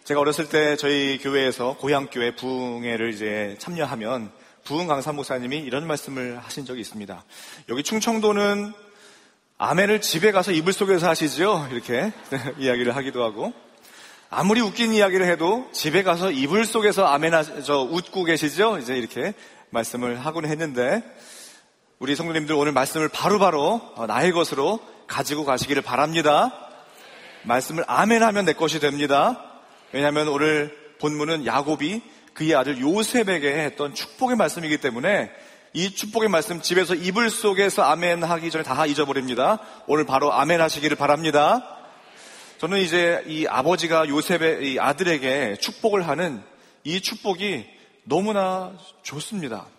제가 어렸을 때 저희 교회에서 고향교회 부흥회를 이제 참여하면 부흥 강사 목사님이 이런 말씀을 하신 적이 있습니다. 여기 충청도는 아멘을 집에 가서 이불 속에서 하시죠? 이렇게 이야기를 하기도 하고, 아무리 웃긴 이야기를 해도 집에 가서 이불 속에서 아멘 웃고 계시죠? 이제 이렇게 말씀을 하곤 했는데, 우리 성도님들 오늘 말씀을 바로바로 나의 것으로 가지고 가시기를 바랍니다. 말씀을 아멘 하면 내 것이 됩니다. 왜냐하면 오늘 본문은 야곱이 그의 아들 요셉에게 했던 축복의 말씀이기 때문에 이 축복의 말씀 집에서 이불 속에서 아멘 하기 전에 다 잊어버립니다. 오늘 바로 아멘 하시기를 바랍니다. 저는 이제 이 아버지가 요셉의 이 아들에게 축복을 하는 이 축복이 너무나 좋습니다.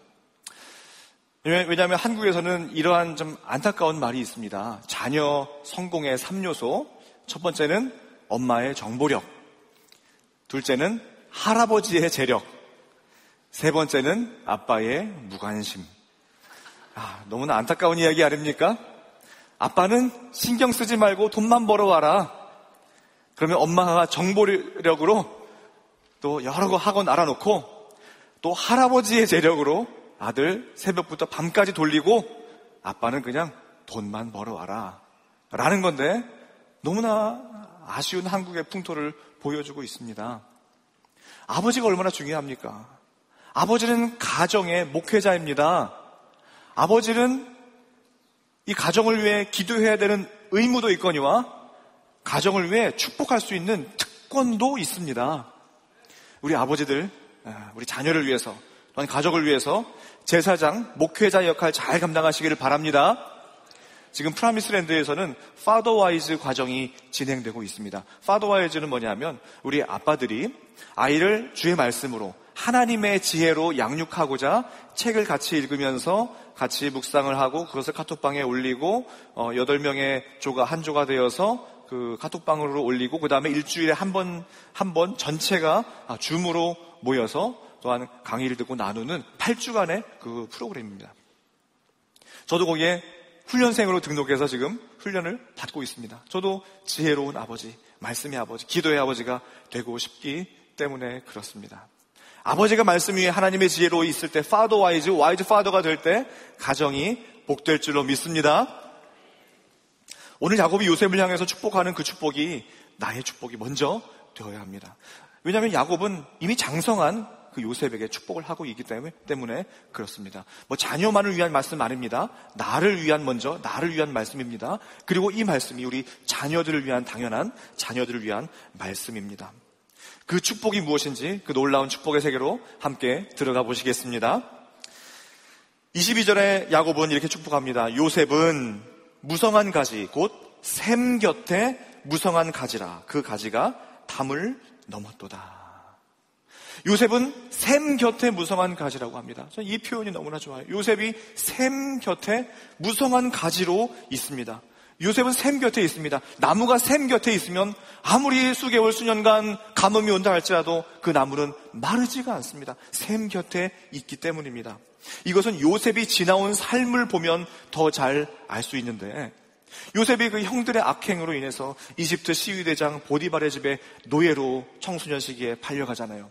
왜냐하면 한국에서는 이러한 좀 안타까운 말이 있습니다. 자녀 성공의 3요소. 첫 번째는 엄마의 정보력, 둘째는 할아버지의 재력, 세 번째는 아빠의 무관심. 너무나 안타까운 이야기 아닙니까? 아빠는 신경 쓰지 말고 돈만 벌어와라. 그러면 엄마가 정보력으로 또 여러 거 학원 알아놓고, 또 할아버지의 재력으로 아들 새벽부터 밤까지 돌리고, 아빠는 그냥 돈만 벌어와라 라는 건데, 너무나 아쉬운 한국의 풍토를 보여주고 있습니다. 아버지가 얼마나 중요합니까? 아버지는 가정의 목회자입니다. 아버지는 이 가정을 위해 기도해야 되는 의무도 있거니와 가정을 위해 축복할 수 있는 특권도 있습니다. 우리 아버지들, 우리 자녀를 위해서, 또한 가족을 위해서 제사장, 목회자 역할 잘 감당하시기를 바랍니다. 지금 프라미스랜드에서는 파더와이즈 과정이 진행되고 있습니다. 파더와이즈는 뭐냐면 우리 아빠들이 아이를 주의 말씀으로 하나님의 지혜로 양육하고자 책을 같이 읽으면서 같이 묵상을 하고 그것을 카톡방에 올리고 8명의 조가 한 조가 되어서 그 카톡방으로 올리고 그 다음에 일주일에 한 번 전체가 줌으로 모여서 또한 강의를 듣고 나누는 8주간의 그 프로그램입니다. 저도 거기에 훈련생으로 등록해서 지금 훈련을 받고 있습니다. 저도 지혜로운 아버지, 말씀의 아버지, 기도의 아버지가 되고 싶기 때문에 그렇습니다. 아버지가 말씀 위에 하나님의 지혜로 있을 때 와이즈 파더가 될 때 가정이 복될 줄로 믿습니다. 오늘 야곱이 요셉을 향해서 축복하는 그 축복이 나의 축복이 먼저 되어야 합니다. 왜냐하면 야곱은 이미 장성한 그 요셉에게 축복을 하고 있기 때문에 그렇습니다. 자녀만을 위한 말씀 아닙니다. 나를 위한 말씀입니다. 그리고 이 말씀이 우리 자녀들을 위한 당연한 자녀들을 위한 말씀입니다. 그 축복이 무엇인지 그 놀라운 축복의 세계로 함께 들어가 보시겠습니다. 22절에 야곱은 이렇게 축복합니다. 요셉은 무성한 가지 곧 샘 곁에 무성한 가지라. 그 가지가 담을 넘었도다. 요셉은 샘 곁에 무성한 가지라고 합니다. 저는 이 표현이 너무나 좋아요. 요셉이 샘 곁에 무성한 가지로 있습니다. 요셉은 샘 곁에 있습니다. 나무가 샘 곁에 있으면 아무리 수개월 수년간 가뭄이 온다 할지라도 그 나무는 마르지가 않습니다. 샘 곁에 있기 때문입니다. 이것은 요셉이 지나온 삶을 보면 더 잘 알 수 있는데, 요셉이 그 형들의 악행으로 인해서 이집트 시위대장 보디발의 집에 노예로 청소년 시기에 팔려가잖아요.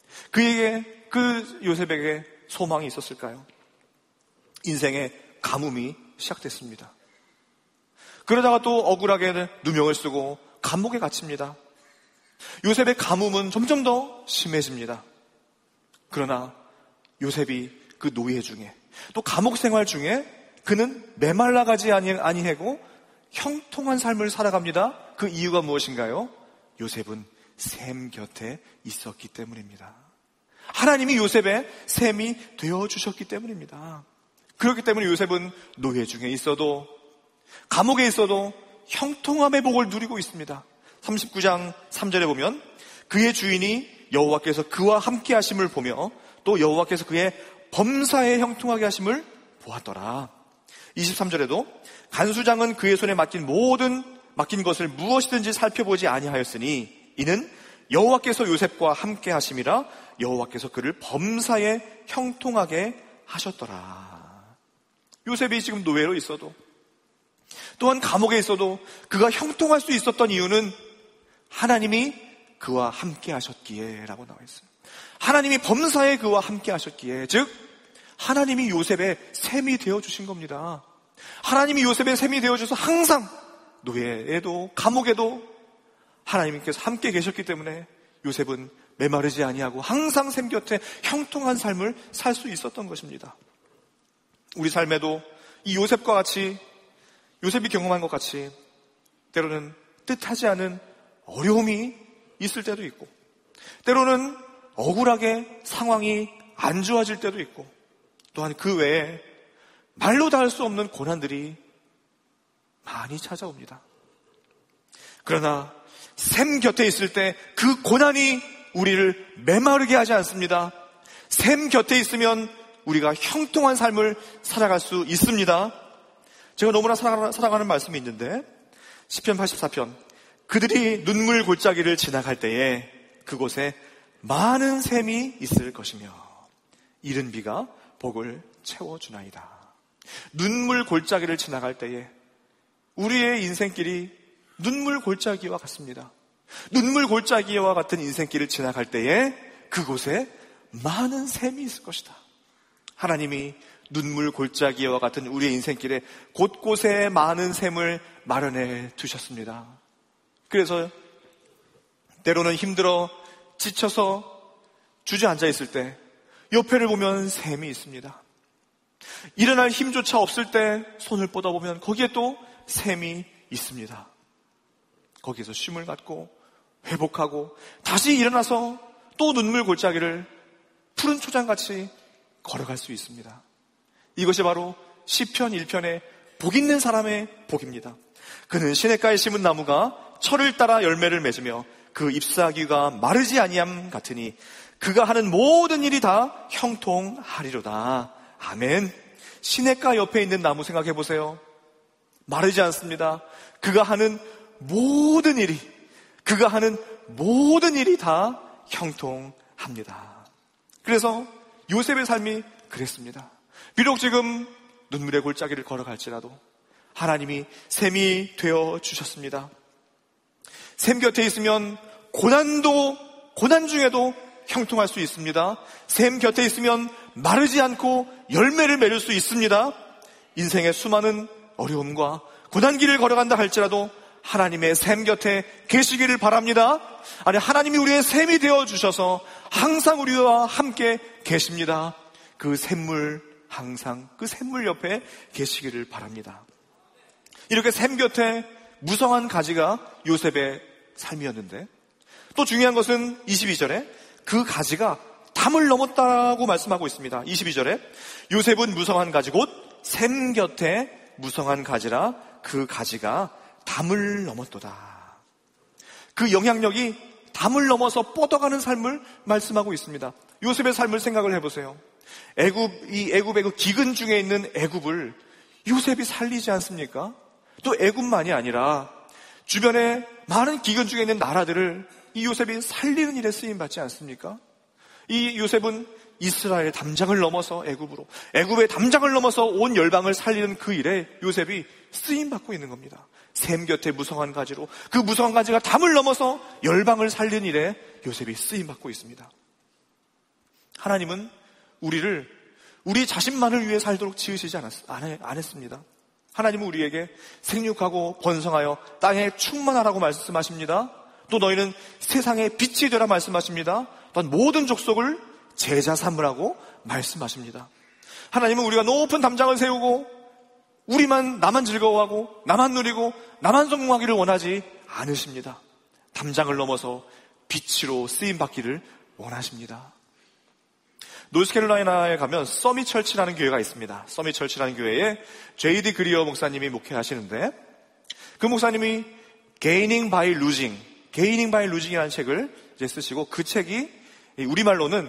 그 요셉에게 소망이 있었을까요? 인생의 가뭄이 시작됐습니다. 그러다가 또 억울하게 누명을 쓰고 감옥에 갇힙니다. 요셉의 가뭄은 점점 더 심해집니다. 그러나 요셉이 그 노예 중에 또 감옥 생활 중에 그는 메말라가지 아니하고 형통한 삶을 살아갑니다. 그 이유가 무엇인가요? 요셉은 샘 곁에 있었기 때문입니다. 하나님이 요셉의 샘이 되어주셨기 때문입니다. 그렇기 때문에 요셉은 노예 중에 있어도 감옥에 있어도 형통함의 복을 누리고 있습니다. 39장 3절에 보면 그의 주인이 여호와께서 그와 함께 하심을 보며 또 여호와께서 그의 범사에 형통하게 하심을 보았더라. 23절에도 간수장은 그의 손에 맡긴 것을 무엇이든지 살펴보지 아니하였으니 이는 여호와께서 요셉과 함께 하심이라 여호와께서 그를 범사에 형통하게 하셨더라. 요셉이 지금 노예로 있어도 또한 감옥에 있어도 그가 형통할 수 있었던 이유는 하나님이 그와 함께 하셨기에 라고 나와 있어요. 하나님이 범사에 그와 함께 하셨기에, 즉 하나님이 요셉의 샘이 되어주신 겁니다. 하나님이 요셉의 샘이 되어줘서 항상 노예에도 감옥에도 하나님께서 함께 계셨기 때문에 요셉은 메마르지 아니하고 항상 샘 곁에 형통한 삶을 살 수 있었던 것입니다. 우리 삶에도 이 요셉과 같이, 요셉이 경험한 것 같이 때로는 뜻하지 않은 어려움이 있을 때도 있고, 때로는 억울하게 상황이 안 좋아질 때도 있고, 또한 그 외에 말로 다 할 수 없는 고난들이 많이 찾아옵니다. 그러나 샘 곁에 있을 때 그 고난이 우리를 메마르게 하지 않습니다. 샘 곁에 있으면 우리가 형통한 삶을 살아갈 수 있습니다. 제가 너무나 사랑하는 말씀이 있는데, 시편 84편, 그들이 눈물 골짜기를 지나갈 때에 그곳에 많은 샘이 있을 것이며 이른 비가 복을 채워주나이다. 눈물 골짜기를 지나갈 때에 우리의 인생길이 눈물 골짜기와 같습니다. 눈물 골짜기와 같은 인생길을 지나갈 때에 그곳에 많은 샘이 있을 것이다. 하나님이 눈물 골짜기와 같은 우리의 인생길에 곳곳에 많은 샘을 마련해 두셨습니다. 그래서 때로는 힘들어 지쳐서 주저앉아 있을 때 옆에를 보면 샘이 있습니다. 일어날 힘조차 없을 때 손을 뻗어보면 거기에 또 샘이 있습니다. 거기에서 쉼을 갖고 회복하고 다시 일어나서 또 눈물 골짜기를 푸른 초장같이 걸어갈 수 있습니다. 이것이 바로 시편 1편의 복 있는 사람의 복입니다. 그는 시냇가에 심은 나무가 철을 따라 열매를 맺으며 그 잎사귀가 마르지 아니함 같으니 그가 하는 모든 일이 다 형통하리로다. 아멘. 시냇가 옆에 있는 나무 생각해 보세요. 마르지 않습니다. 그가 하는 모든 일이 다 형통합니다. 그래서 요셉의 삶이 그랬습니다. 비록 지금 눈물의 골짜기를 걸어갈지라도 하나님이 샘이 되어 주셨습니다. 샘 곁에 있으면 고난 중에도 형통할 수 있습니다. 샘 곁에 있으면 마르지 않고 열매를 맺을 수 있습니다. 인생의 수많은 어려움과 고난길을 걸어간다 할지라도 하나님의 샘 곁에 계시기를 바랍니다. 아니, 하나님이 우리의 샘이 되어 주셔서 항상 우리와 함께 계십니다. 그 샘물, 항상 그 샘물 옆에 계시기를 바랍니다. 이렇게 샘 곁에 무성한 가지가 요셉의 삶이었는데, 또 중요한 것은 22절에 그 가지가 담을 넘었다고 말씀하고 있습니다. 22절에 요셉은 무성한 가지 곧 샘 곁에 무성한 가지라 그 가지가 담을 넘었도다. 그 영향력이 담을 넘어서 뻗어가는 삶을 말씀하고 있습니다. 요셉의 삶을 생각을 해보세요. 애굽의 그 기근 중에 있는 애굽을 요셉이 살리지 않습니까? 또 애굽만이 아니라 주변에 많은 기근 중에 있는 나라들을 이 요셉이 살리는 일에 쓰임받지 않습니까? 이 요셉은 이스라엘의 담장을 넘어서 애굽의 담장을 넘어서 온 열방을 살리는 그 일에 요셉이 쓰임받고 있는 겁니다. 샘 곁에 무성한 가지로 그 무성한 가지가 담을 넘어서 열방을 살리는 일에 요셉이 쓰임받고 있습니다. 하나님은 우리를 우리 자신만을 위해 살도록 지으시지 안 했습니다. 하나님은 우리에게 생육하고 번성하여 땅에 충만하라고 말씀하십니다. 또 너희는 세상의 빛이 되라 말씀하십니다. 또한 모든 족속을 제자 삼으라고 말씀하십니다. 하나님은 우리가 높은 담장을 세우고 나만 즐거워하고 나만 누리고 나만 성공하기를 원하지 않으십니다. 담장을 넘어서 빛으로 쓰임받기를 원하십니다. 노스캐롤라이나에 가면 서밋 철치라는 교회가 있습니다. 서밋 철치라는 교회에 J.D. 그리어 목사님이 목회하시는데, 그 목사님이 Gaining by Losing이라는 책을 이제 쓰시고, 그 책이 우리말로는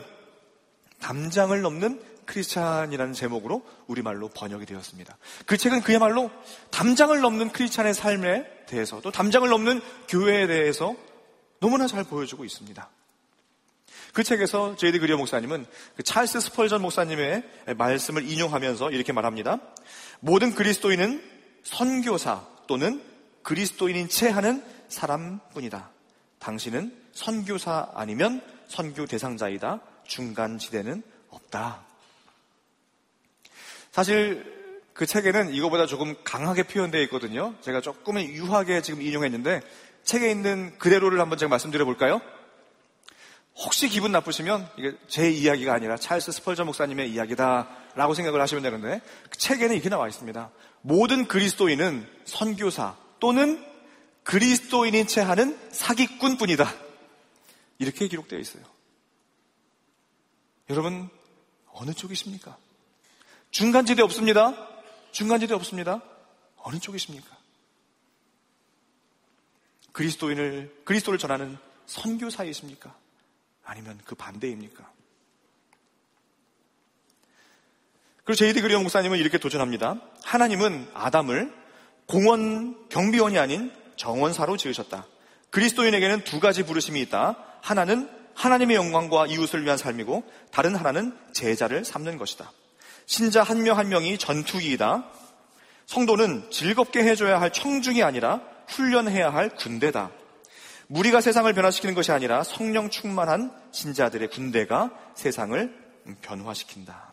담장을 넘는 크리스찬이라는 제목으로 우리말로 번역이 되었습니다. 그 책은 그야말로 담장을 넘는 크리스찬의 삶에 대해서, 또 담장을 넘는 교회에 대해서 너무나 잘 보여주고 있습니다. 그 책에서 J.D. 그리어 목사님은 그 찰스 스펄전 목사님의 말씀을 인용하면서 이렇게 말합니다. 모든 그리스도인은 선교사 또는 그리스도인인 채 하는 사람뿐이다. 당신은 선교사 아니면 선교 대상자이다. 중간지대는 없다. 사실 그 책에는 이거보다 조금 강하게 표현되어 있거든요. 제가 조금 유하게 지금 인용했는데 책에 있는 그대로를 한번 제가 말씀드려 볼까요? 혹시 기분 나쁘시면 이게 제 이야기가 아니라 찰스 스펄전 목사님의 이야기다라고 생각을 하시면 되는데 그 책에는 이렇게 나와 있습니다. 모든 그리스도인은 선교사 또는 그리스도인인 채 하는 사기꾼뿐이다. 이렇게 기록되어 있어요. 여러분 어느 쪽이십니까? 중간지대 없습니다. 중간지대 없습니다. 어느 쪽이십니까? 그리스도를 전하는 선교사이십니까? 아니면 그 반대입니까? 그리고 제이디 그리어 목사님은 이렇게 도전합니다. 하나님은 아담을 공원 경비원이 아닌 정원사로 지으셨다. 그리스도인에게는 두 가지 부르심이 있다. 하나는 하나님의 영광과 이웃을 위한 삶이고 다른 하나는 제자를 삼는 것이다. 신자 한 명 한 명이 전투기이다. 성도는 즐겁게 해줘야 할 청중이 아니라 훈련해야 할 군대다. 무리가 세상을 변화시키는 것이 아니라 성령 충만한 신자들의 군대가 세상을 변화시킨다.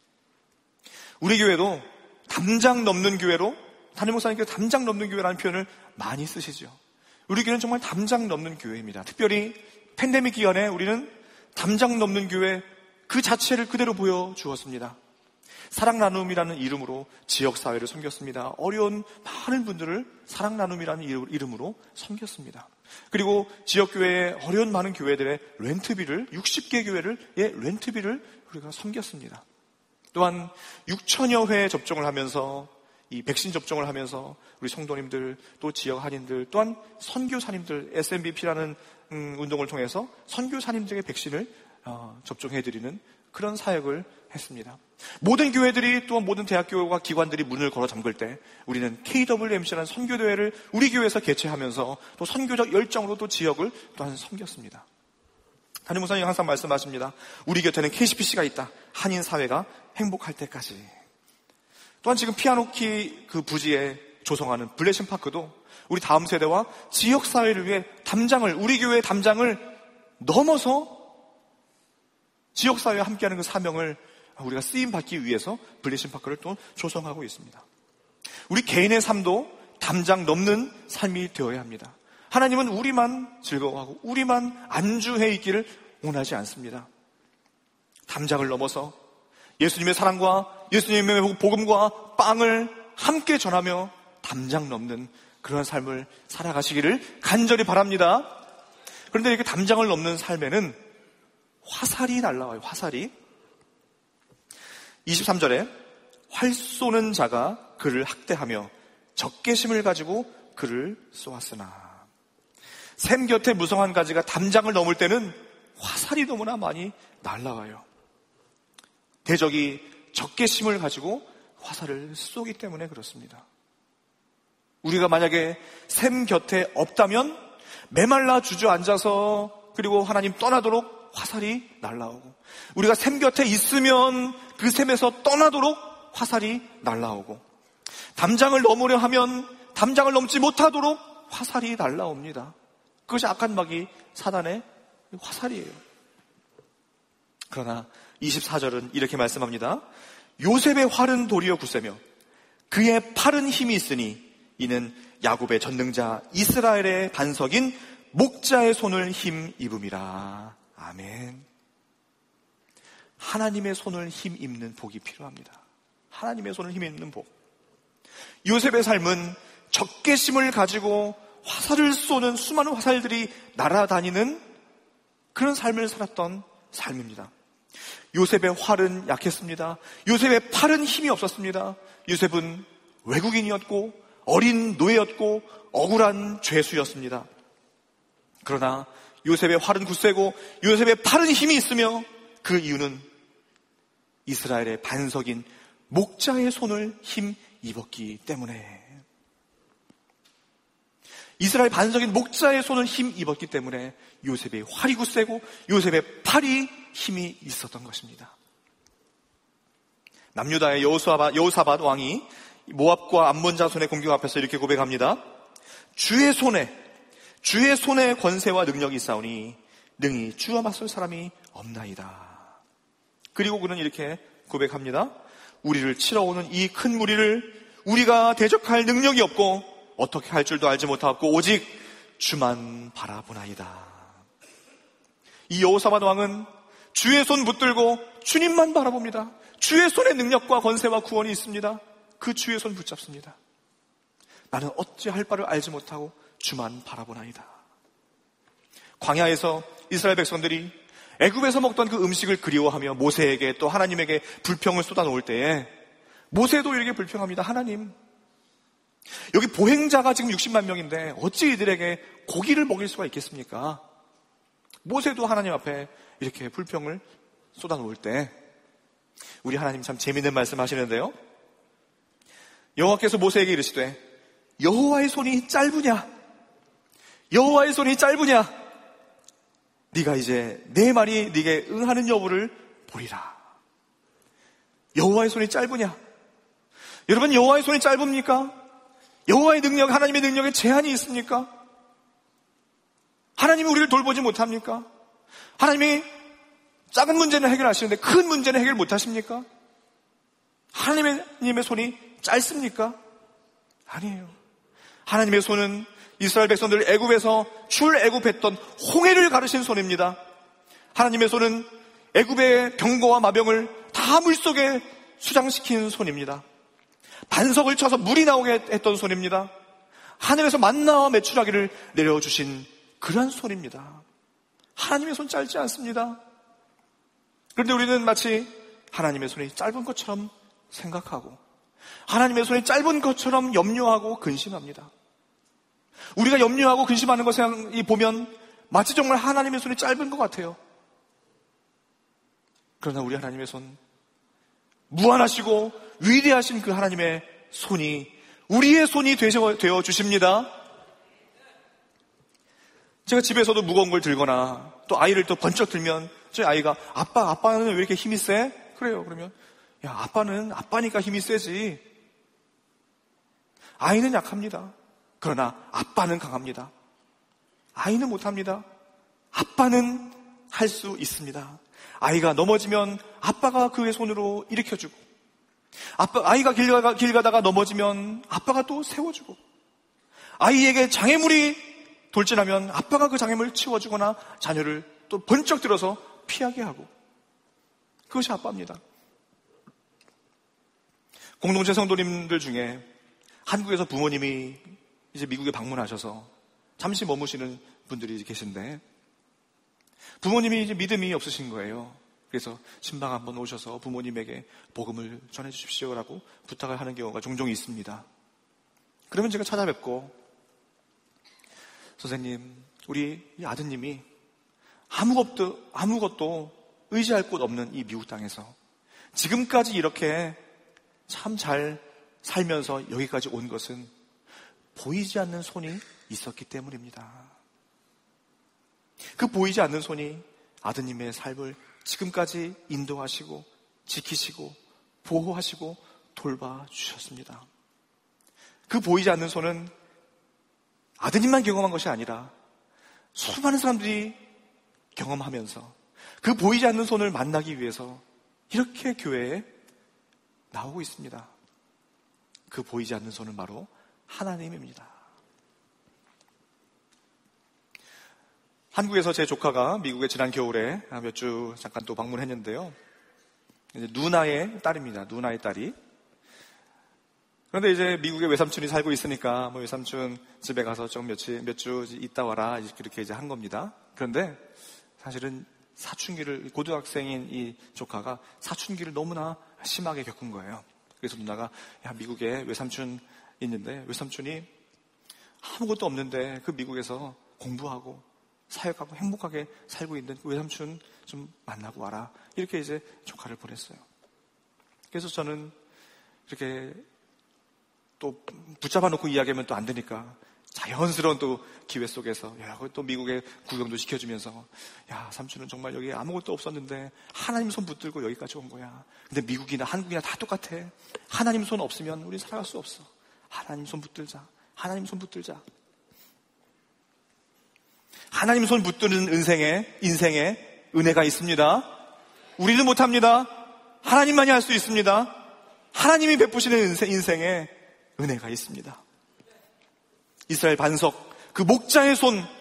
우리 교회도 담장 넘는 교회로, 담임 목사님께서 담장 넘는 교회라는 표현을 많이 쓰시죠. 우리 교회는 정말 담장 넘는 교회입니다. 특별히 팬데믹 기간에 우리는 담장 넘는 교회 그 자체를 그대로 보여주었습니다. 사랑 나눔이라는 이름으로 지역사회를 섬겼습니다. 어려운 많은 분들을 사랑 나눔이라는 이름으로 섬겼습니다. 그리고 지역교회의 어려운 많은 교회들의 렌트비를 60개 교회를 렌트비를 우리가 섬겼습니다. 또한 6천여 회 접종을 하면서 이 백신 접종을 하면서 우리 성도님들 또 지역 한인들 또한 선교사님들 SMBP라는 운동을 통해서 선교사님들에게 백신을 접종해드리는 그런 사역을 했습니다. 모든 교회들이 또 모든 대학교와 기관들이 문을 걸어 잠글 때 우리는 KWMC라는 선교대회를 우리 교회에서 개최하면서 또 선교적 열정으로 또 지역을 또한 섬겼습니다. 담임 목사님 항상 말씀하십니다. 우리 곁에는 KCPC가 있다. 한인 사회가 행복할 때까지. 또한 지금 피아노키 그 부지에 조성하는 블레싱 파크도 우리 다음 세대와 지역 사회를 위해 우리 교회의 담장을 넘어서 지역 사회와 함께하는 그 사명을 우리가 쓰임 받기 위해서 블레싱 파크를 또 조성하고 있습니다. 우리 개인의 삶도 담장 넘는 삶이 되어야 합니다. 하나님은 우리만 즐거워하고 우리만 안주해 있기를 원하지 않습니다. 담장을 넘어서 예수님의 사랑과 예수님의 복음과 빵을 함께 전하며 담장 넘는 그런 삶을 살아가시기를 간절히 바랍니다. 그런데 이렇게 담장을 넘는 삶에는 화살이 날라와요. 화살이. 23절에 활 쏘는 자가 그를 학대하며 적개심을 가지고 그를 쏘았으나. 샘 곁에 무성한 가지가 담장을 넘을 때는 화살이 너무나 많이 날아와요. 대적이 적개심을 가지고 화살을 쏘기 때문에 그렇습니다. 우리가 만약에 샘 곁에 없다면 메말라 주저앉아서 그리고 하나님 떠나도록 화살이 날아오고, 우리가 샘 곁에 있으면 그 샘에서 떠나도록 화살이 날아오고, 담장을 넘으려 하면 담장을 넘지 못하도록 화살이 날아옵니다. 그것이 악한 마귀 사단의 화살이에요. 그러나 24절은 이렇게 말씀합니다. 요셉의 활은 도리어 굳세며 그의 팔은 힘이 있으니 이는 야곱의 전능자 이스라엘의 반석인 목자의 손을 힘입음이라. 아멘. 하나님의 손을 힘입는 복이 필요합니다. 하나님의 손을 힘입는 복. 요셉의 삶은 적개심을 가지고 화살을 쏘는 수많은 화살들이 날아다니는 그런 삶을 살았던 삶입니다. 요셉의 활은 약했습니다. 요셉의 팔은 힘이 없었습니다. 요셉은 외국인이었고 어린 노예였고 억울한 죄수였습니다. 그러나 요셉의 활은 굳세고 요셉의 팔은 힘이 있으며 그 이유는 이스라엘의 반석인 목자의 손을 힘입었기 때문에, 이스라엘 반석인 목자의 손을 힘입었기 때문에 요셉의 활이 굳세고 요셉의 팔이 힘이 있었던 것입니다. 남유다의 여호사밧 왕이 모압과 암몬 자손의 공격 앞에서 이렇게 고백합니다. 주의 손에 주의 손에 권세와 능력이 있사오니 능히 주와 맞설 사람이 없나이다. 그리고 그는 이렇게 고백합니다. 우리를 치러 오는 이 큰 무리를 우리가 대적할 능력이 없고 어떻게 할 줄도 알지 못하고 오직 주만 바라보나이다. 이 여호사밧 왕은 주의 손 붙들고 주님만 바라봅니다. 주의 손에 능력과 권세와 구원이 있습니다. 그 주의 손 붙잡습니다. 나는 어찌할 바를 알지 못하고 주만 바라보나이다. 광야에서 이스라엘 백성들이 애굽에서 먹던 그 음식을 그리워하며 모세에게 또 하나님에게 불평을 쏟아놓을 때에 모세도 이렇게 불평합니다. 하나님, 여기 보행자가 지금 60만 명인데 어찌 이들에게 고기를 먹일 수가 있겠습니까? 모세도 하나님 앞에 이렇게 불평을 쏟아놓을 때 우리 하나님 참 재밌는 말씀 하시는데요. 여호와께서 모세에게 이르시되 여호와의 손이 짧으냐? 여호와의 손이 짧으냐? 네가 이제 내 말이 네게 응하는 여부를 보리라. 여호와의 손이 짧으냐? 여러분, 여호와의 손이 짧습니까? 여호와의 능력, 하나님의 능력에 제한이 있습니까? 하나님이 우리를 돌보지 못합니까? 하나님이 작은 문제는 해결하시는데 큰 문제는 해결 못하십니까? 하나님의 손이 짧습니까? 아니에요. 하나님의 손은 이스라엘 백성들을 애굽에서 출애굽했던 홍해를 가르신 손입니다. 하나님의 손은 애굽의 병거와 마병을 다 물속에 수장시킨 손입니다. 반석을 쳐서 물이 나오게 했던 손입니다. 하늘에서 만나와 메추라기를 내려주신 그러한 손입니다. 하나님의 손 짧지 않습니다. 그런데 우리는 마치 하나님의 손이 짧은 것처럼 생각하고 하나님의 손이 짧은 것처럼 염려하고 근심합니다. 우리가 염려하고 근심하는 것을 보면 마치 정말 하나님의 손이 짧은 것 같아요. 그러나 우리 하나님의 손, 무한하시고 위대하신 그 하나님의 손이 우리의 손이 되어 주십니다. 제가 집에서도 무거운 걸 들거나 또 아이를 또 번쩍 들면 저희 아이가 아빠는 왜 이렇게 힘이 세? 그래요. 그러면 야, 아빠는 아빠니까 힘이 세지. 아이는 약합니다. 그러나 아빠는 강합니다. 아이는 못합니다. 아빠는 할 수 있습니다. 아이가 넘어지면 아빠가 그의 손으로 일으켜주고, 아이가 길 가다가 넘어지면 아빠가 또 세워주고, 아이에게 장애물이 돌진하면 아빠가 그 장애물을 치워주거나 자녀를 또 번쩍 들어서 피하게 하고, 그것이 아빠입니다. 공동체 성도님들 중에 한국에서 부모님이 이제 미국에 방문하셔서 잠시 머무시는 분들이 계신데 부모님이 이제 믿음이 없으신 거예요. 그래서 신방 한번 오셔서 부모님에게 복음을 전해주십시오라고 부탁을 하는 경우가 종종 있습니다. 그러면 제가 찾아뵙고 선생님, 우리 이 아드님이 아무것도 의지할 곳 없는 이 미국 땅에서 지금까지 이렇게 참 잘 살면서 여기까지 온 것은 보이지 않는 손이 있었기 때문입니다. 그 보이지 않는 손이 아드님의 삶을 지금까지 인도하시고 지키시고 보호하시고 돌봐주셨습니다. 그 보이지 않는 손은 아드님만 경험한 것이 아니라 수많은 사람들이 경험하면서 그 보이지 않는 손을 만나기 위해서 이렇게 교회에 나오고 있습니다. 그 보이지 않는 손은 바로 하나님입니다. 한국에서 제 조카가 미국에 지난 겨울에 몇 주 잠깐 또 방문했는데요. 이제 누나의 딸입니다. 누나의 딸이. 그런데 이제 미국에 외삼촌이 살고 있으니까 외삼촌 집에 가서 좀 몇 주 있다 와라 이렇게 이제 한 겁니다. 그런데 사실은 사춘기를, 고등학생인 이 조카가 사춘기를 너무나 심하게 겪은 거예요. 그래서 누나가 야, 미국에 외삼촌 있는데 외삼촌이 아무것도 없는데 그 미국에서 공부하고 사역하고 행복하게 살고 있는 그 외삼촌 좀 만나고 와라. 이렇게 이제 조카를 보냈어요. 그래서 저는 이렇게 또 붙잡아 놓고 이야기하면 또 안 되니까 자연스러운 또 기회 속에서 또 미국에 구경도 시켜주면서 야, 삼촌은 정말 여기 아무것도 없었는데 하나님 손 붙들고 여기까지 온 거야. 근데 미국이나 한국이나 다 똑같아. 하나님 손 없으면 우리 살아갈 수 없어. 하나님 손 붙들자. 하나님 손 붙들자. 하나님 손 붙드는 인생에 은혜가 있습니다. 우리는 못합니다. 하나님만이 할 수 있습니다. 하나님이 베푸시는 인생에 은혜가 있습니다. 이스라엘 반석, 그 목자의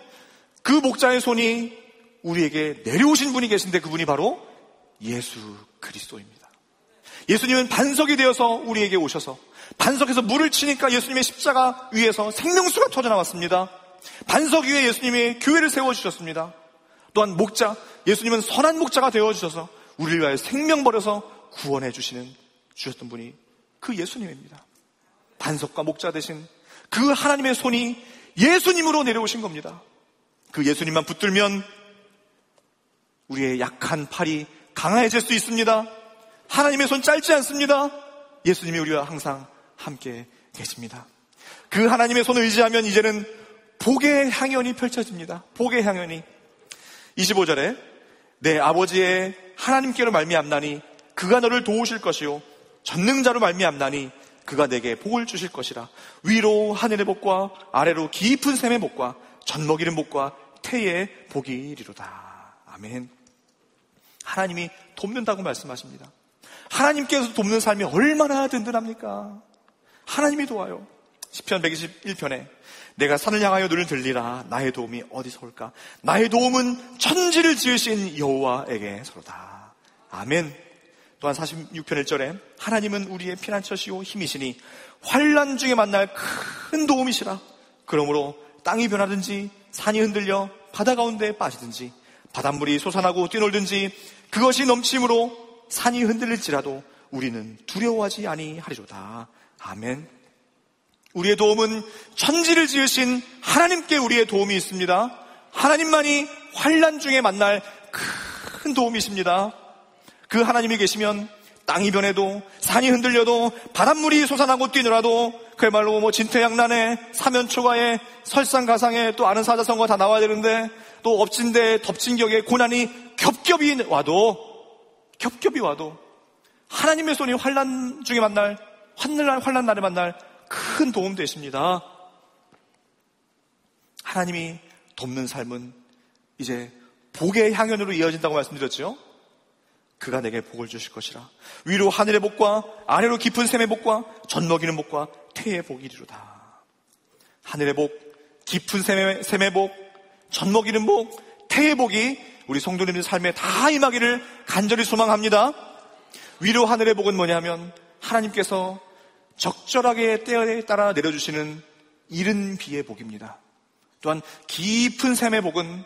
손이 우리에게 내려오신 분이 계신데 그분이 바로 예수 그리스도입니다. 예수님은 반석이 되어서 우리에게 오셔서 반석에서 물을 치니까 예수님의 십자가 위에서 생명수가 터져나왔습니다. 반석 위에 예수님이 교회를 세워주셨습니다. 또한 목자, 예수님은 선한 목자가 되어주셔서 우리를 위하여 생명 버려서 구원해 주셨던 분이 그 예수님입니다. 반석과 목자 되신 그 하나님의 손이 예수님으로 내려오신 겁니다. 그 예수님만 붙들면 우리의 약한 팔이 강해질 수 있습니다. 하나님의 손 짧지 않습니다. 예수님이 우리와 항상 함께 계십니다. 그 하나님의 손을 의지하면 이제는 복의 향연이 펼쳐집니다. 복의 향연이. 25절에 내 아버지의 하나님께로 말미암나니 그가 너를 도우실 것이요 전능자로 말미암나니 그가 내게 복을 주실 것이라. 위로 하늘의 복과 아래로 깊은 샘의 복과 젖먹이는 복과 태의 복이 이리로다. 아멘. 하나님이 돕는다고 말씀하십니다. 하나님께서 돕는 삶이 얼마나 든든합니까? 하나님이 도와요. 시편 121편에 내가 산을 향하여 눈을 들리라. 나의 도움이 어디서 올까? 나의 도움은 천지를 지으신 여호와에게서로다. 아멘. 또한 46편 1절에 하나님은 우리의 피난처시오 힘이시니 환난 중에 만날 큰 도움이시라. 그러므로 땅이 변하든지 산이 흔들려 바다 가운데 빠지든지 바닷물이 솟아나고 뛰놀든지 그것이 넘침으로 산이 흔들릴지라도 우리는 두려워하지 아니하리로다. 아멘. 우리의 도움은 천지를 지으신 하나님께 우리의 도움이 있습니다. 하나님만이 환난 중에 만날 큰 도움이십니다. 그 하나님이 계시면 땅이 변해도 산이 흔들려도 바닷물이 솟아나고 뛰놀아도 그야말로 진퇴양난에 사면초가에 설상가상에 또 아는 사자성어가 다 나와야 되는데 또 엎친 데 덮친 격에 고난이 겹겹이 와도 하나님의 손이 환난 중에 만날 환난 날에 만날 큰 도움 되십니다. 하나님이 돕는 삶은 이제 복의 향연으로 이어진다고 말씀드렸죠. 그가 내게 복을 주실 것이라. 위로 하늘의 복과 아래로 깊은 샘의 복과 젖먹이는 복과 태의 복이 이리로다. 하늘의 복, 깊은 샘의 복, 젖먹이는 복, 태의 복이 우리 성도님들 삶에 다 임하기를 간절히 소망합니다. 위로 하늘의 복은 뭐냐면 하나님께서 적절하게 때에 따라 내려주시는 이른 비의 복입니다. 또한 깊은 샘의 복은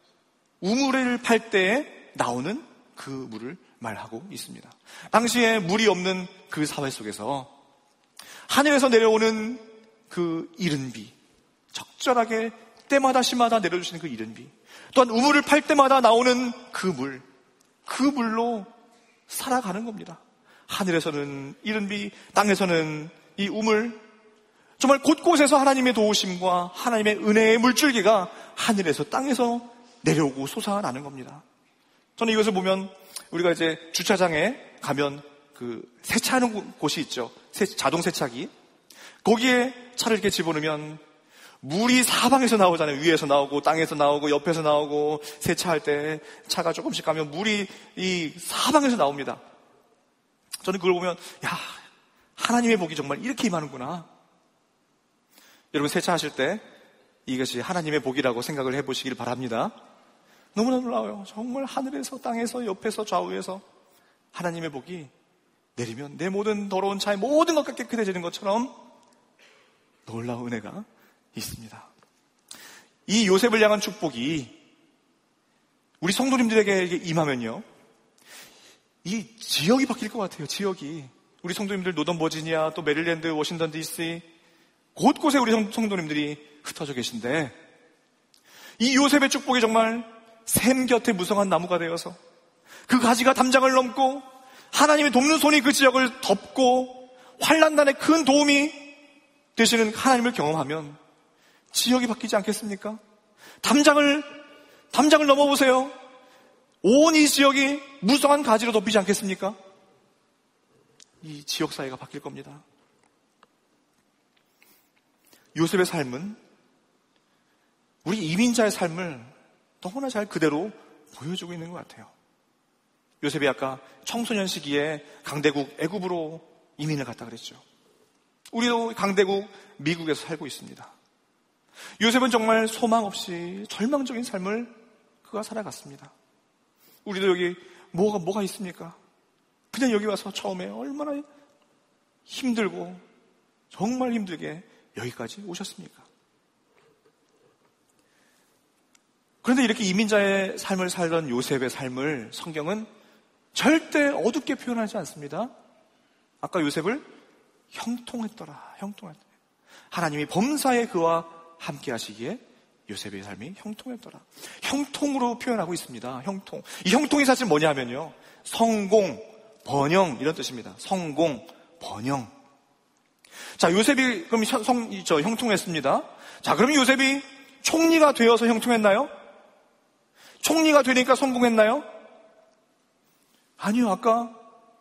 우물을 팔 때에 나오는 그 물을 말하고 있습니다. 당시에 물이 없는 그 사회 속에서 하늘에서 내려오는 그 이른 비, 적절하게 때마다 시마다 내려주시는 그 이른 비, 또한 우물을 팔 때마다 나오는 그 물로 살아가는 겁니다. 하늘에서는 이른 비, 땅에서는 이 우물, 정말 곳곳에서 하나님의 도우심과 하나님의 은혜의 물줄기가 하늘에서 땅에서 내려오고 솟아나는 겁니다. 저는 이것을 보면 우리가 이제 주차장에 가면 그 세차하는 곳이 있죠. 자동 세차기. 거기에 차를 이렇게 집어넣으면 물이 사방에서 나오잖아요. 위에서 나오고 땅에서 나오고 옆에서 나오고 세차할 때 차가 조금씩 가면 물이 이 사방에서 나옵니다. 저는 그걸 보면 야, 하나님의 복이 정말 이렇게 임하는구나. 여러분 세차하실 때 이것이 하나님의 복이라고 생각을 해보시길 바랍니다. 너무나 놀라워요. 정말 하늘에서 땅에서 옆에서 좌우에서 하나님의 복이 내리면 내 모든 더러운 차의 모든 것과 깨끗해지는 것처럼 놀라운 은혜가 있습니다. 이 요셉을 향한 축복이 우리 성도님들에게 임하면요, 이 지역이 바뀔 것 같아요. 지역이. 우리 성도님들 노던 버지니아, 또 메릴랜드, 워싱턴 DC 곳곳에 우리 성도님들이 흩어져 계신데 이 요셉의 축복이 정말 샘 곁에 무성한 나무가 되어서 그 가지가 담장을 넘고 하나님의 돕는 손이 그 지역을 덮고 환난단에 큰 도움이 되시는 하나님을 경험하면 지역이 바뀌지 않겠습니까? 담장을 넘어보세요. 온 이 지역이 무성한 가지로 덮이지 않겠습니까? 이 지역 사회가 바뀔 겁니다. 요셉의 삶은 우리 이민자의 삶을 너무나 잘 그대로 보여주고 있는 것 같아요. 요셉이 아까 청소년 시기에 강대국 애굽으로 이민을 갔다 그랬죠. 우리도 강대국 미국에서 살고 있습니다. 요셉은 정말 소망 없이 절망적인 삶을 그가 살아갔습니다. 우리도 여기 뭐가 있습니까? 그냥 여기 와서 처음에 얼마나 힘들고 정말 힘들게 여기까지 오셨습니까? 그런데 이렇게 이민자의 삶을 살던 요셉의 삶을 성경은 절대 어둡게 표현하지 않습니다. 아까 요셉을 형통했더라. 하나님이 범사에 그와 함께 하시기에 요셉의 삶이 형통했더라. 형통으로 표현하고 있습니다. 형통. 이 형통이 사실 뭐냐면요, 성공, 번영 이런 뜻입니다. 성공, 번영. 자, 요셉이 그럼 형통했습니다. 자, 그럼 요셉이 총리가 되어서 형통했나요? 총리가 되니까 성공했나요? 아니요. 아까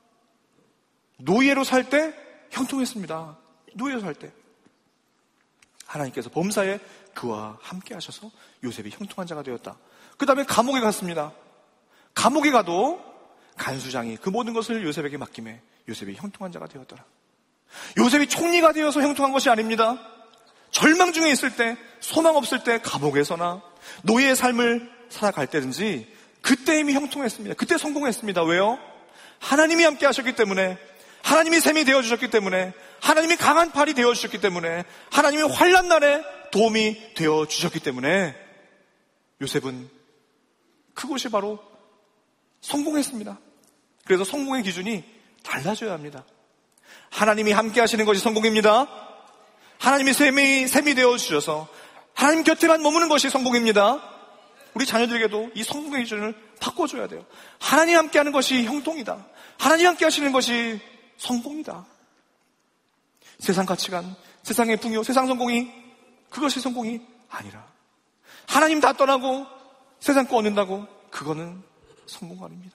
노예로 살 때 형통했습니다. 노예로 살 때 하나님께서 범사에 그와 함께 하셔서 요셉이 형통한 자가 되었다. 그 다음에 감옥에 갔습니다. 감옥에 가도 간수장이 그 모든 것을 요셉에게 맡김에 요셉이 형통한 자가 되었더라. 요셉이 총리가 되어서 형통한 것이 아닙니다. 절망 중에 있을 때, 소망 없을 때 감옥에서나 노예의 삶을 살아갈 때든지 그때 이미 형통했습니다. 그때 성공했습니다. 왜요? 하나님이 함께 하셨기 때문에, 하나님이 샘이 되어주셨기 때문에, 하나님이 강한 팔이 되어주셨기 때문에, 하나님이 환난 날에 도움이 되어주셨기 때문에 요셉은 그것이 바로 성공했습니다. 그래서 성공의 기준이 달라져야 합니다. 하나님이 함께 하시는 것이 성공입니다. 하나님이 샘이 되어주셔서 하나님 곁에만 머무는 것이 성공입니다. 우리 자녀들에게도 이 성공의 기준을 바꿔줘야 돼요. 하나님 함께 하는 것이 형통이다. 하나님 함께 하시는 것이 성공이다. 세상 가치관, 세상의 풍요, 세상 성공이 그것이 성공이 아니라 하나님 다 떠나고 세상 거 얻는다고 그거는 성공 아닙니다.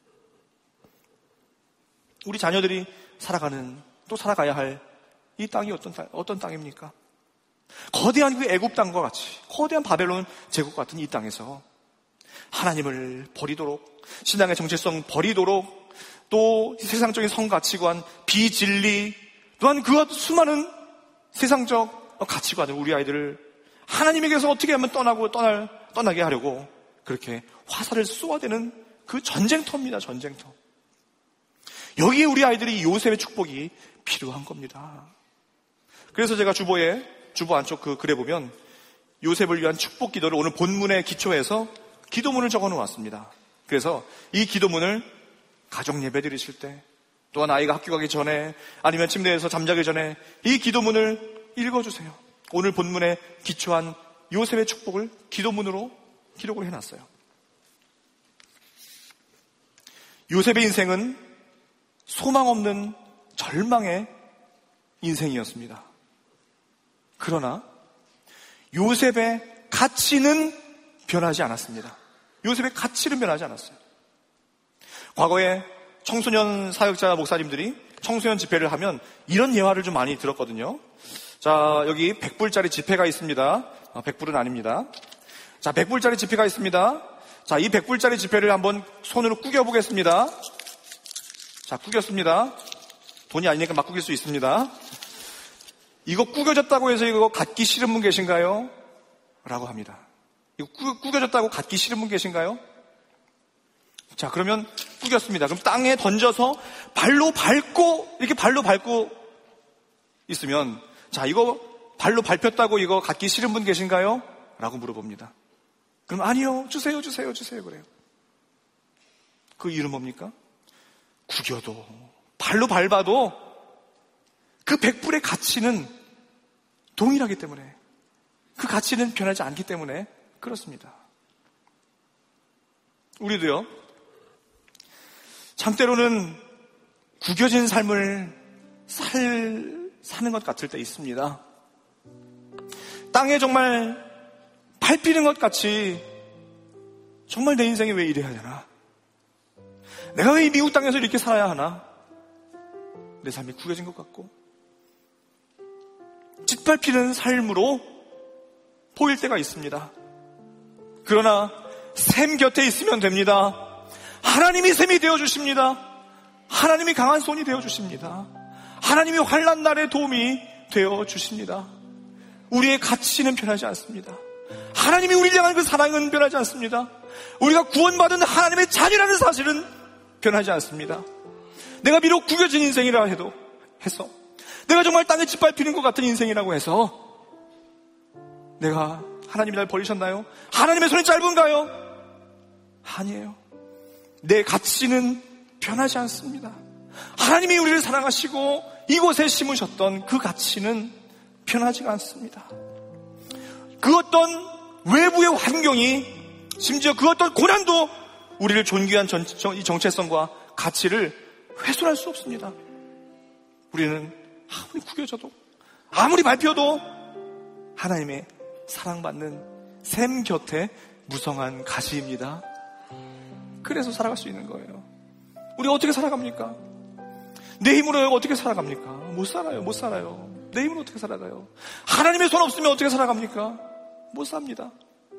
우리 자녀들이 또 살아가야 할 이 땅이 어떤 땅입니까? 거대한 그 애굽 땅과 같이, 거대한 바벨론 제국 같은 이 땅에서 하나님을 버리도록, 신앙의 정체성 버리도록, 또 세상적인 성가치관, 비진리, 또한 그와 수많은 세상적 가치관을 우리 아이들을 하나님에게서 어떻게 하면 떠나게 하려고 그렇게 화살을 쏘아대는 그 전쟁터입니다. 전쟁터. 여기에 우리 아이들이 요셉의 축복이 필요한 겁니다. 그래서 제가 주보 안쪽 그 글에 보면 요셉을 위한 축복 기도를 오늘 본문에 기초해서 기도문을 적어 놓았습니다. 그래서 이 기도문을 가정 예배 드리실 때, 또한 아이가 학교 가기 전에, 아니면 침대에서 잠자기 전에 이 기도문을 읽어주세요. 오늘 본문에 기초한 요셉의 축복을 기도문으로 기록을 해놨어요. 요셉의 인생은 소망 없는 절망의 인생이었습니다. 그러나 요셉의 가치는 변하지 않았습니다. 요셉의 가치는 변하지 않았어요. 과거에 청소년 사역자 목사님들이 청소년 집회를 하면 이런 예화를 좀 많이 들었거든요. 자, 여기 100불짜리 지폐가 있습니다. 100불은 아닙니다. 자, 100불짜리 지폐가 있습니다. 자, 이 100불짜리 지폐를 한번 손으로 꾸겨 보겠습니다. 자, 꾸겼습니다. 돈이 아니니까 막 꾸길 수 있습니다. 이거 꾸겨졌다고 해서 이거 갖기 싫은 분 계신가요? 라고 합니다. 이거 꾸겨졌다고 갖기 싫은 분 계신가요? 자, 그러면 꾸겼습니다. 그럼 땅에 던져서 이렇게 발로 밟고 있으면, 자, 이거 발로 밟혔다고 이거 갖기 싫은 분 계신가요? 라고 물어봅니다. 그럼 아니요, 주세요 그래요. 그 이유는 뭡니까? 구겨도, 발로 밟아도 그 100불의 가치는 동일하기 때문에, 그 가치는 변하지 않기 때문에 그렇습니다. 우리도요, 참때로는 구겨진 삶을 사는 것 같을 때 있습니다. 땅에 정말 밟히는 것 같이, 정말 내 인생이 왜 이래야 되나? 내가 왜 이 미국 땅에서 이렇게 살아야 하나? 내 삶이 구겨진 것 같고, 짓밟히는 삶으로 보일 때가 있습니다. 그러나 샘 곁에 있으면 됩니다. 하나님이 샘이 되어주십니다. 하나님이 강한 손이 되어주십니다. 하나님이 환난 날의 도움이 되어주십니다. 우리의 가치는 변하지 않습니다. 하나님이 우리를 향한 그 사랑은 변하지 않습니다. 우리가 구원받은 하나님의 자녀라는 사실은 변하지 않습니다. 내가 비록 구겨진 인생이라 해서 내가 정말 땅에 짓밟히는 것 같은 인생이라고 해서 내가 하나님이 날 버리셨나요? 하나님의 손이 짧은가요? 아니에요. 내 가치는 변하지 않습니다. 하나님이 우리를 사랑하시고 이곳에 심으셨던 그 가치는 변하지가 않습니다. 그 어떤 외부의 환경이, 심지어 그 어떤 고난도 우리를 존귀한 이 정체성과 가치를 훼손할 수 없습니다. 우리는 아무리 구겨져도, 아무리 밟혀도 하나님의 사랑받는 샘 곁에 무성한 가시입니다. 그래서 살아갈 수 있는 거예요. 우리 어떻게 살아갑니까? 내 힘으로 어떻게 살아갑니까? 못 살아요. 내 힘으로 어떻게 살아가요? 하나님의 손 없으면 어떻게 살아갑니까? 못 삽니다.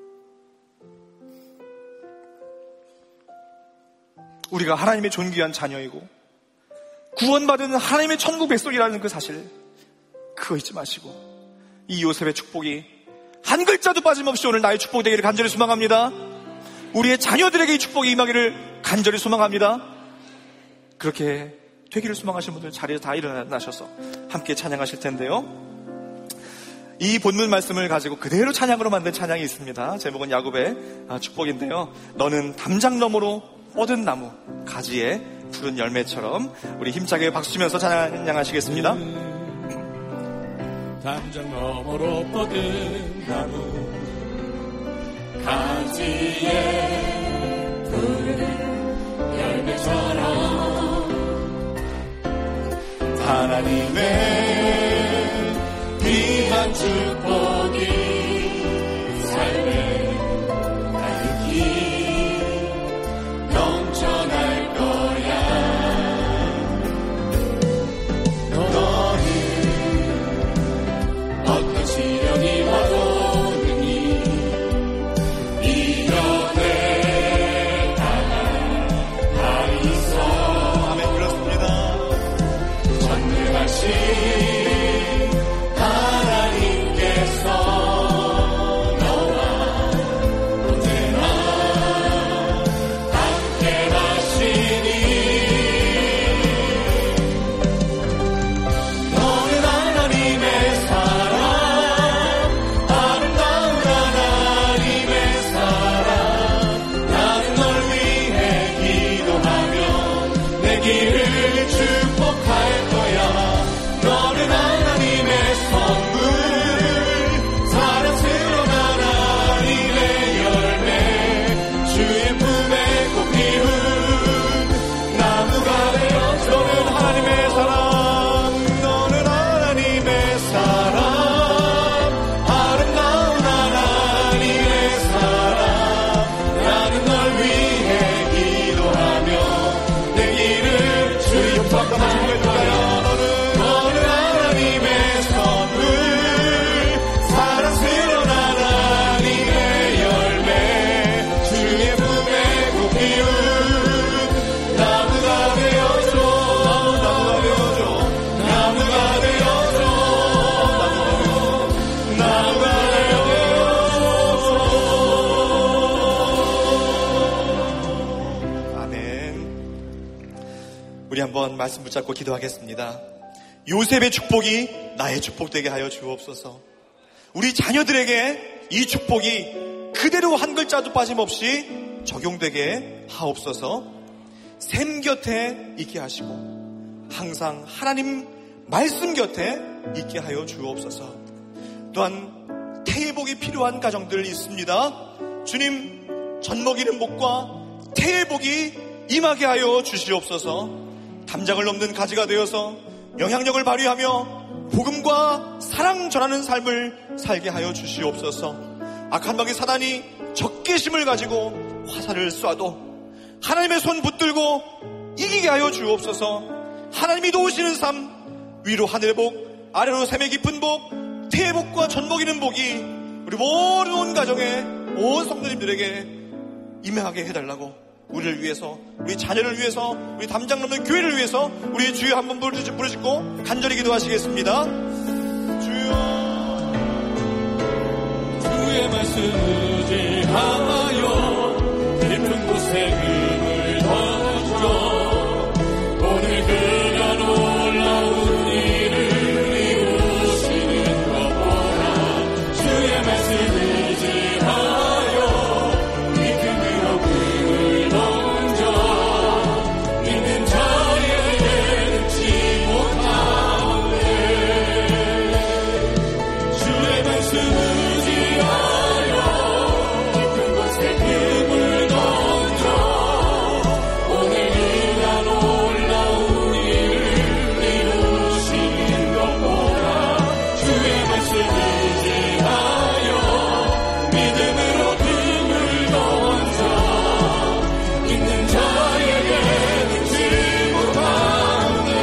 우리가 하나님의 존귀한 자녀이고 구원받은 하나님의 천국 백성이라는 그 사실, 그거 잊지 마시고 이 요셉의 축복이 한 글자도 빠짐없이 오늘 나의 축복이 되기를 간절히 소망합니다. 우리의 자녀들에게 이 축복이 임하기를 간절히 소망합니다. 그렇게 되기를 소망하시는 분들 자리에서 다 일어나셔서 함께 찬양하실 텐데요. 이 본문 말씀을 가지고 그대로 찬양으로 만든 찬양이 있습니다. 제목은 야곱의 축복인데요. 너는 담장 너머로 뻗은 나무 가지에 푸른 열매처럼, 우리 힘차게 박수 치면서 찬양하시겠습니다. 담장 너머로 뻗은 나무 가지에 푸른 열매처럼 하나님의 귀한 축복이 삶에 가득히 넘쳐날 거야. 너는 어떤 시련이 와도 능히 이 곁에 다 있어. 아멘. 그렇습니다. 전능하신 한번 말씀 붙잡고 기도하겠습니다. 요셉의 축복이 나의 축복 되게 하여 주옵소서. 우리 자녀들에게 이 축복이 그대로 한 글자도 빠짐없이 적용되게 하옵소서. 샘 곁에 있게 하시고 항상 하나님 말씀 곁에 있게 하여 주옵소서. 또한 태의 복이 필요한 가정들 있습니다. 주님, 젖먹이는 복과 태의 복이 임하게 하여 주시옵소서. 담장을 넘는 가지가 되어서 영향력을 발휘하며 복음과 사랑 전하는 삶을 살게 하여 주시옵소서. 악한 마귀 사단이 적개심을 가지고 화살을 쏴도 하나님의 손 붙들고 이기게 하여 주옵소서. 하나님이 도우시는 삶, 위로 하늘의 복, 아래로 샘의 깊은 복, 태의 복과 젖먹이는 복이 우리 모든 가정에, 온 성도님들에게 임하게 해달라고, 우리를 위해서, 우리 자녀를 위해서, 우리 담장 넘는 교회를 위해서 우리 주여 한번 부르짖고 간절히 기도하시겠습니다. 주여, 주의 말씀 의지하여 깊은 곳에 금을 던져 오늘 그가 놀라운 일을 이루시는 것 보라. 주의 말씀 의지하여 이 금으로 금을 던져 믿는 자에게 늙지 못하네. 주의 말씀 의지하여 깊은 곳에 금을 던져 오늘 그가 놀라운 일을 이루시는 것 보라. 주의 말씀 의지하여 믿음으로 금을 던져 믿는 자에게 늙지 못하네.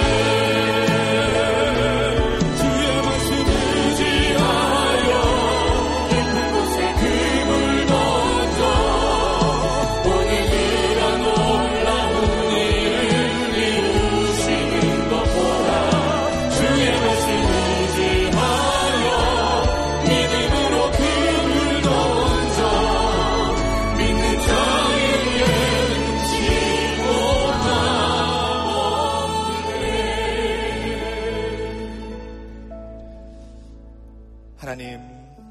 주의 말씀 의지하여 깊은 곳에 금을 던져 오늘 그가 놀라운 일을 이루시는 것 보라. 주의 말씀 의지하여 믿음으로 금을 던져 믿는 자에게 늙지 하나님,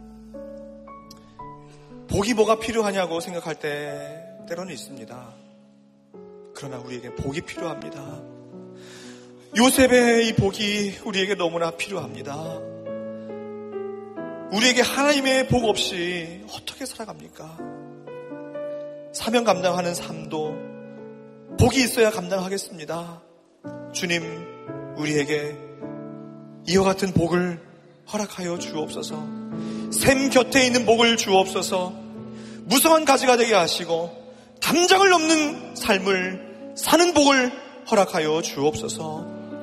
복이 뭐가 필요하냐고 생각할 때 때로는 있습니다. 그러나 우리에게 복이 필요합니다. 요셉의 이 복이 우리에게 너무나 필요합니다. 우리에게 하나님의 복 없이 어떻게 살아갑니까? 사명 감당하는 삶도 복이 있어야 감당하겠습니다. 주님, 우리에게 이와 같은 복을 허락하여 주옵소서. 샘 곁에 있는 복을 주옵소서. 무성한 가지가 되게 하시고 담장을 넘는 삶을 사는 복을 허락하여 주옵소서.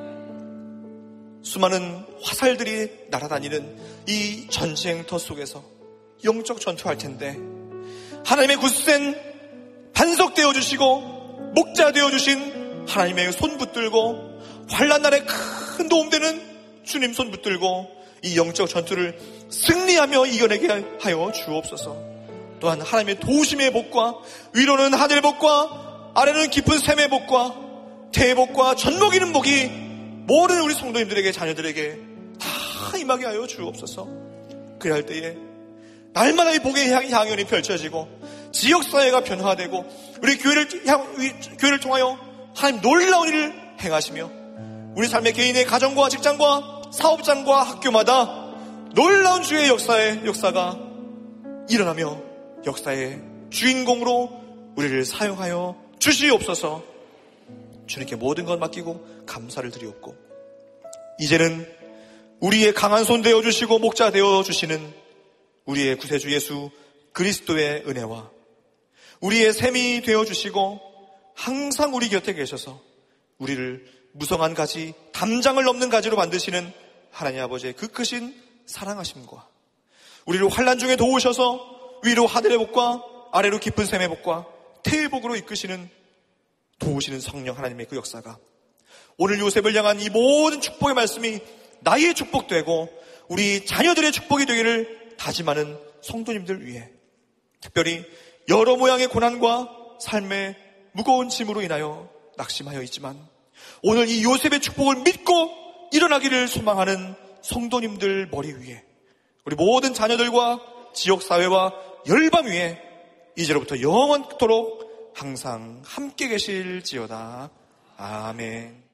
수많은 화살들이 날아다니는 이 전쟁터 속에서 영적 전투할 텐데 하나님의 굳센 반석 되어주시고 목자 되어주신 하나님의 손 붙들고 환난 날에 큰 도움되는 주님 손 붙들고 이 영적 전투를 승리하며 이겨내게 하여 주옵소서. 또한 하나님의 도우심의 복과 위로는 하늘의 복과 아래는 깊은 샘의 복과 대복과 젖먹이는 복이 모든 우리 성도님들에게 자녀들에게 다 임하게 하여 주옵소서. 그래야 할 때에 날마다 이 복의 향연이 펼쳐지고 지역사회가 변화되고 우리 교회를 통하여 하나님 놀라운 일을 행하시며 우리 삶의 개인의 가정과 직장과 사업장과 학교마다 놀라운 주의 역사가 일어나며 역사의 주인공으로 우리를 사용하여 주시옵소서. 주님께 모든 것 맡기고 감사를 드리옵고 이제는 우리의 강한 손 되어주시고 목자 되어주시는 우리의 구세주 예수 그리스도의 은혜와 우리의 샘이 되어주시고 항상 우리 곁에 계셔서 우리를 무성한 가지, 담장을 넘는 가지로 만드시는 하나님 아버지의 그 크신 사랑하심과 우리를 환난 중에 도우셔서 위로 하늘의 복과 아래로 깊은 샘의 복과 태의 복으로 이끄시는 도우시는 성령 하나님의 그 역사가 오늘 요셉을 향한 이 모든 축복의 말씀이 나의 축복되고 우리 자녀들의 축복이 되기를 다짐하는 성도님들 위해 특별히 여러 모양의 고난과 삶의 무거운 짐으로 인하여 낙심하여 있지만 오늘 이 요셉의 축복을 믿고 일어나기를 소망하는 성도님들 머리 위에 우리 모든 자녀들과 지역사회와 열방 위에 이제로부터 영원토록 항상 함께 계실지어다. 아멘.